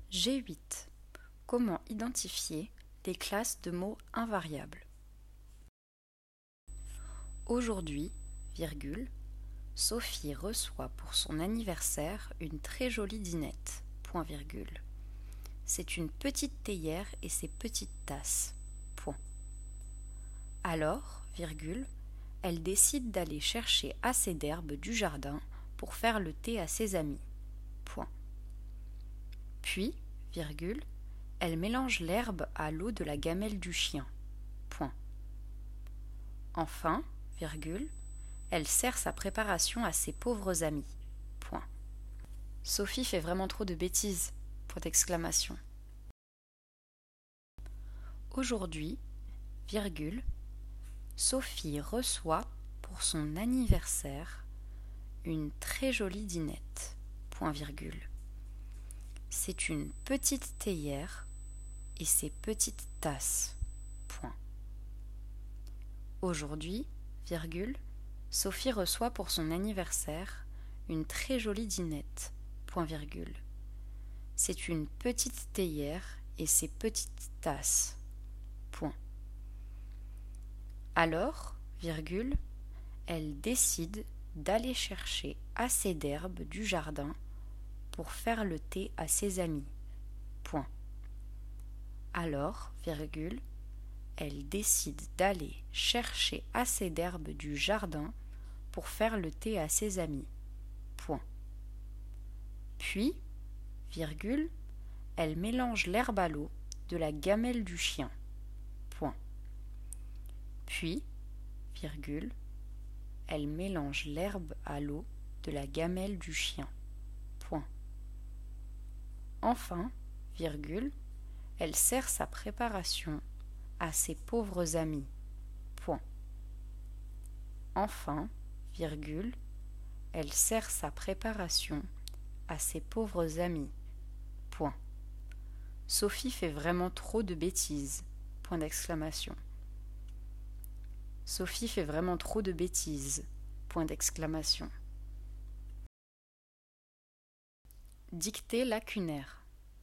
G8. Comment identifier les classes de mots invariables? Aujourd'hui, virgule, Sophie reçoit pour son anniversaire une très jolie dinette. Point virgule. C'est une petite théière et ses petites tasses. Point. Alors, virgule, elle décide d'aller chercher assez d'herbe du jardin pour faire le thé à ses amis. Point. Puis, virgule, elle mélange l'herbe à l'eau de la gamelle du chien. Point. Enfin, virgule, elle sert sa préparation à ses pauvres amis. Point. Sophie fait vraiment trop de bêtises. Point d'exclamation. Aujourd'hui, virgule, Sophie reçoit pour son anniversaire une très jolie dinette. Point virgule. C'est une petite théière et ses petites tasses. Point. Aujourd'hui, virgule, Sophie reçoit pour son anniversaire une très jolie dinette. Point virgule. C'est une petite théière et ses petites tasses. Point. Alors, virgule, elle décide d'aller chercher assez d'herbe du jardin pour faire le thé à ses amis. Point. Alors, virgule, elle décide d'aller chercher assez d'herbe du jardin pour faire le thé à ses amis. Point. Puis, virgule, elle mélange l'herbe à l'eau de la gamelle du chien. Point. Puis, virgule, elle mélange l'herbe à l'eau de la gamelle du chien. Point. Enfin, virgule, elle sert sa préparation à ses pauvres amis. Point. Enfin, virgule, elle sert sa préparation à ses pauvres amis. Point. Sophie fait vraiment trop de bêtises. Point d'exclamation. Sophie fait vraiment trop de bêtises. Point d'exclamation. Dictée lacunaire.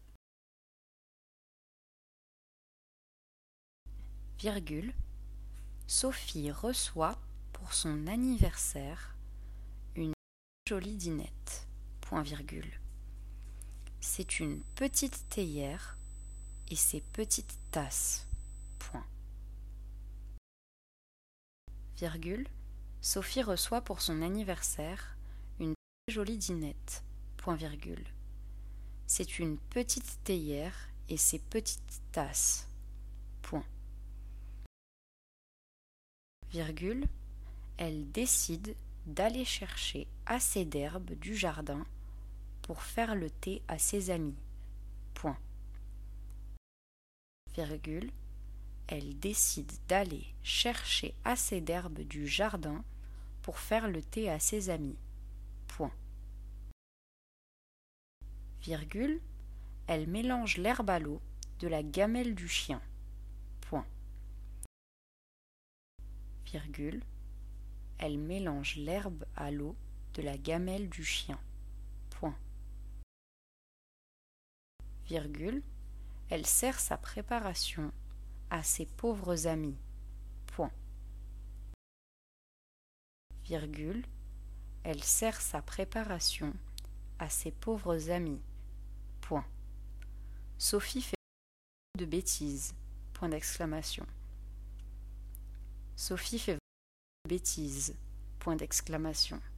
Virgule, Sophie reçoit pour son anniversaire une jolie dinette. Point virgule. C'est une petite théière et ses petites tasses. Point. Virgule, Sophie reçoit pour son anniversaire une très jolie dinette. Point virgule. C'est une petite théière et ses petites tasses. Point. Virgule, elle décide d'aller chercher assez d'herbe du jardin pour faire le thé à ses amis. Point. Virgule, elle décide d'aller chercher assez d'herbe du jardin pour faire le thé à ses amis. Point. Virgule, elle mélange l'herbe à l'eau de la gamelle du chien. Point. Virgule, elle mélange l'herbe à l'eau de la gamelle du chien. Point. Virgule, elle sert sa préparation à ses pauvres amis. Point. Virgule, elle sert sa préparation à ses pauvres amis. Point. Sophie fait de bêtises. Point d'exclamation. Sophie fait de bêtises. Point d'exclamation.